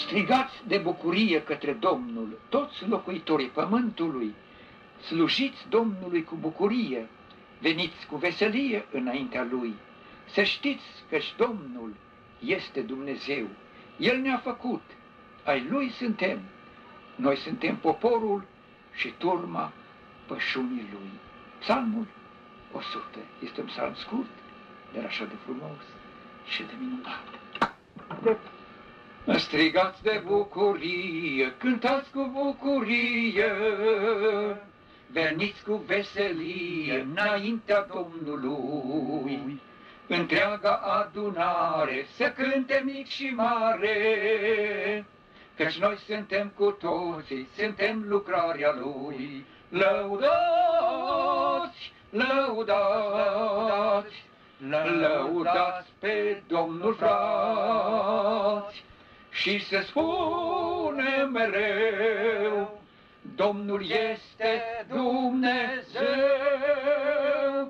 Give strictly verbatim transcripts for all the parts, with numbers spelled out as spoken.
Strigați de bucurie către Domnul, toți locuitorii pământului, slujiți Domnului cu bucurie, veniți cu veselie înaintea Lui. Să știți că-și Domnul este Dumnezeu, El ne-a făcut, ai Lui suntem, noi suntem poporul și turma pășunii Lui. Psalmul o sută este un psalm scurt, dar așa de frumos și de minunat. De... Strigați de bucurie, cântați cu bucurie, veniți cu veselie înaintea Domnului. Întreaga adunare să cânte mic și mare, căci noi suntem cu toții, suntem lucrarea Lui. Lăudați, lăudați, lăudați pe Domnul, frați, și se spune mereu, Domnul este Dumnezeu.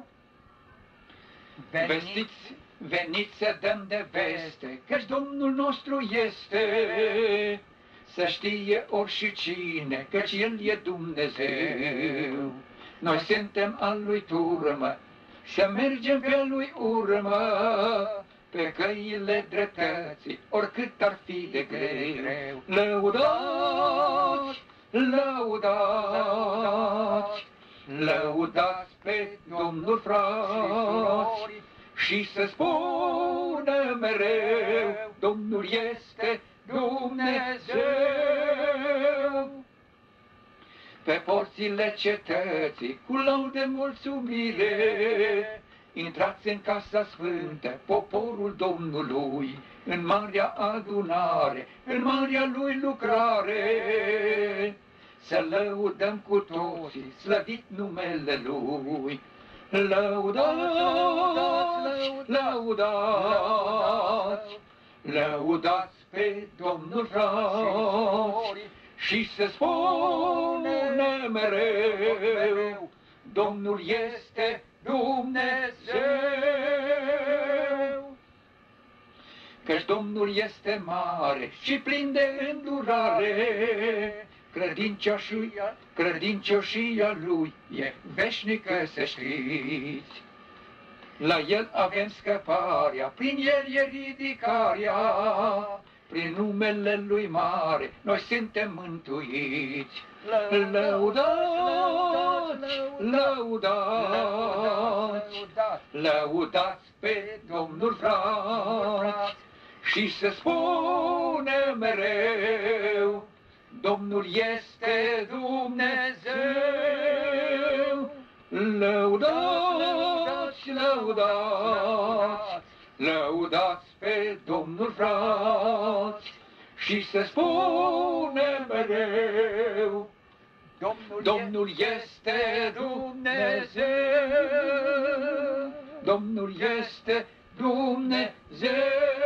Vestiți, veniți să dăm de veste, căci Domnul nostru este, să știe oricine, căci El e Dumnezeu. Noi suntem al Lui turmă, să mergem pe Lui urmă, pe căile dreptății, oricât ar fi de greu. Lăudați, lăudați, lăudați pe Domnul, frați, și să spună mereu, Domnul este Dumnezeu. Pe porțile cetății, cu laude mulțumire, intrați în casa sfântă, poporul Domnului, în marea adunare, în marea Lui lucrare, să lăudăm cu toții, slăvit numele Lui. Lăudați, lăudați, lăudați pe Domnul, frați, și să spună mereu, Domnul este Dumnezeu. Căci Domnul este mare și plin de îndurare, credincioșia, credincioșia Lui e veșnică, să știți. La El avem scăparea, prin El e ridicarea, prin numele Lui mare noi suntem mântuiți. Lăudați, lăudați, lăudați pe Domnul, frați, și să spune mereu, Domnul este Dumnezeu. Lăudați, lăudați, lăudați pe Domnul, frați, și să spune mereu, Domnul, Domnul este Dumnezeu. Domnul este Dumnezeu.